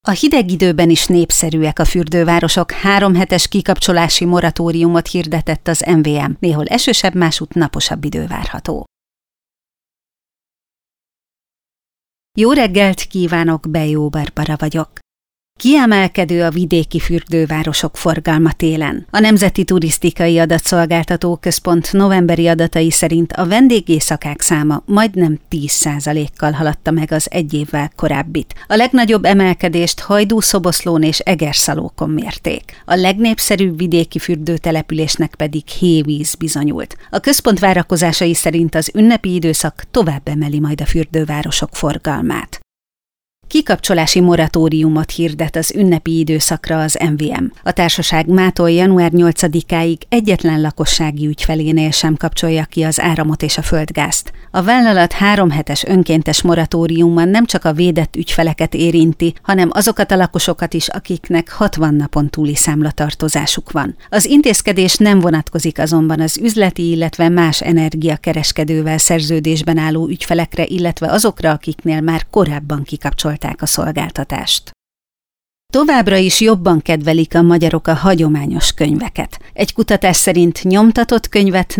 A hideg időben is népszerűek a fürdővárosok, 3 hetes kikapcsolási moratóriumot hirdetett az MVM, néhol esősebb, másutt naposabb idő várható. Jó reggelt kívánok, Bejó Barbara vagyok. Kiemelkedő a vidéki fürdővárosok forgalma télen. A Nemzeti Turisztikai Adatszolgáltató Központ novemberi adatai szerint a vendégészakák száma majdnem 10%-kal haladta meg az egy évvel korábbit. A legnagyobb emelkedést Hajdú-Szoboszlón és Egerszalókon mérték. A legnépszerűbb vidéki fürdőtelepülésnek pedig Hévíz bizonyult. A központ várakozásai szerint az ünnepi időszak tovább emeli majd a fürdővárosok forgalmát. Kikapcsolási moratóriumot hirdet az ünnepi időszakra az MVM. A társaság mától január 8-áig egyetlen lakossági ügyfelénél sem kapcsolja ki az áramot és a földgázt. A vállalat 3 hetes önkéntes moratóriumban nem csak a védett ügyfeleket érinti, hanem azokat a lakosokat is, akiknek 60 napon túli számlatartozásuk van. Az intézkedés nem vonatkozik azonban az üzleti, illetve más energiakereskedővel szerződésben álló ügyfelekre, illetve azokra, akiknél már korábban kikapcsolták a szolgáltatást. Továbbra is jobban kedvelik a magyarok a hagyományos könyveket. Egy kutatás szerint nyomtatott könyvet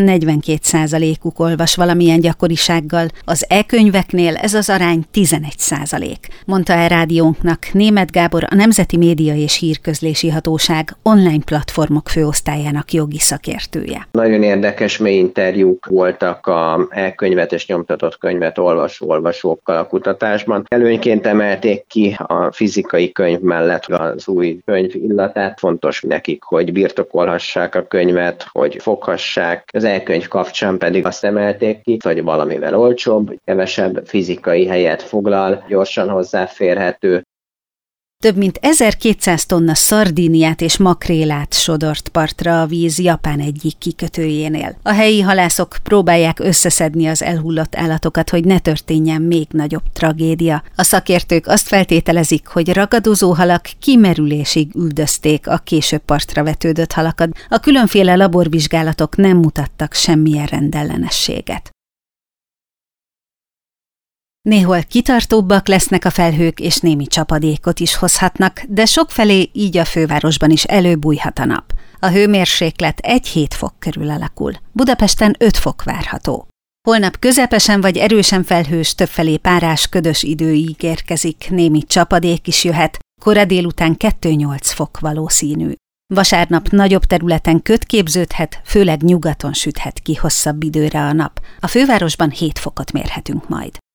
42%-uk olvas valamilyen gyakorisággal, az e-könyveknél ez az arány 11%, mondta el rádiónknak Németh Gábor, a Nemzeti Média és Hírközlési Hatóság online platformok főosztályának jogi szakértője. Nagyon érdekes mély interjúk voltak a e-könyvet és nyomtatott könyvet olvasókkal a kutatásban. Előnyként emelték ki a fizikai könyv mellett az új könyv illatát. Fontos nekik, hogy birtokolhassák a könyvet, hogy foghassák. Az e-könyv kapcsán pedig azt emelték ki, hogy valamivel olcsóbb, kevesebb fizikai helyet foglal, gyorsan hozzáférhető. Több mint 1200 tonna szardíniát és makrélát sodort partra a víz Japán egyik kikötőjénél. A helyi halászok próbálják összeszedni az elhullott állatokat, hogy ne történjen még nagyobb tragédia. A szakértők azt feltételezik, hogy ragadozó halak kimerülésig üldözték a később partra vetődött halakat. A különféle laborvizsgálatok nem mutattak semmilyen rendellenességet. Néhol kitartóbbak lesznek a felhők, és némi csapadékot is hozhatnak, de sokfelé így a fővárosban is előbújhat a nap. A hőmérséklet 1-7 fok körül alakul. Budapesten 5 fok várható. Holnap közepesen vagy erősen felhős, többfelé párás, ködös idő ígérkezik, némi csapadék is jöhet, kora délután 2-8 fok valószínű. Vasárnap nagyobb területen köd képződhet, főleg nyugaton süthet ki hosszabb időre a nap. A fővárosban 7 fokot mérhetünk majd.